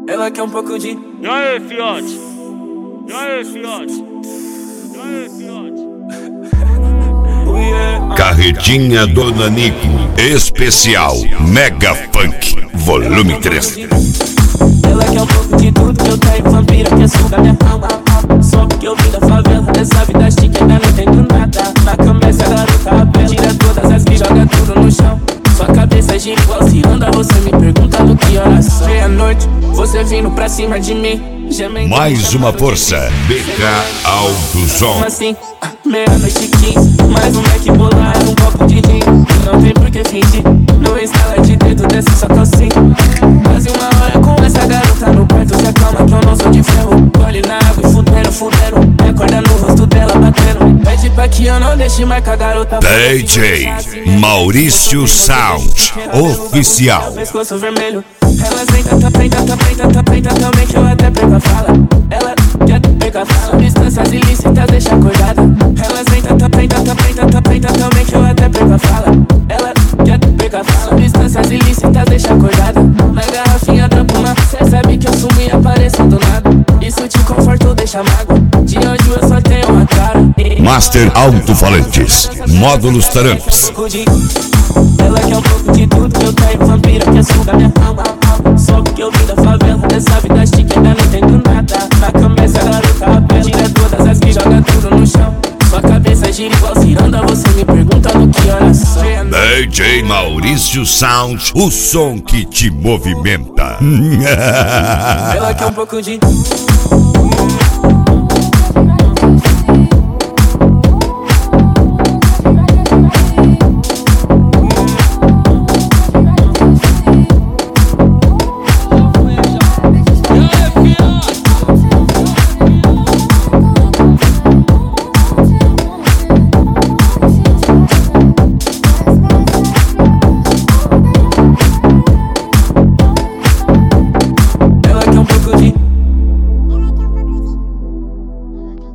Ela quer um pouco de... E aí, fiote? E aí, fiote? E aí, fiote? Carretinha do Nanico, especial Mega Funk, volume 3. Ela quer um pouco de tudo que eu tenho, vampira quer sugar minha alma. Só porque eu vim da favela, dessa vida chique ainda não entendo nada. Na cama essa garota apela, tira todas as que joga tudo no chão. Sua cabeça gira igual ciranda, você me perguntando que horas são. Meia-noite, você vindo pra cima de mim, gemendo. Mais uma força, BK Alto Som. Como assim? Meia-noite 15, mais um Mac bolar, um copo de gin. Não tem por que fingir, não instala de dedo, desce só tocinho. Quase uma hora com essa garota no quarto, se acalma que eu não sou de ferro. Olhe na água e fudendo, recorda no rosto dela batendo. Pede pra que eu não deixe marcar a garota. DJ Maurício Sound Oficial. Pescoço vermelho, elas vem preta também que eu até perco a fala. Ela quer pegar fala, substâncias ilícitas deixa acordada. Elas vem preta também que eu até perco a fala. Ela quer pegar fala, substâncias ilícitas deixa acordada. Na garrafinha da puma, cê sabe que eu sumi e apareço do nada. Isso te conforta, deixa mágoa, de hoje eu só tenho uma cara. Master Alto-Falantes, módulos Taramps. Ela quer um pouco de tudo que eu tenho, vampira quer sugar minha alma. Só porque eu vim da favela, dessa vida chique ainda não entendo nada. Na cama essa garota apela, tira todas as que joga tudo no chão. Sua cabeça gira igual ciranda, você me pergunta no que horas são. DJ Maurício Sound, o som que te movimenta. Ela quer um pouco de...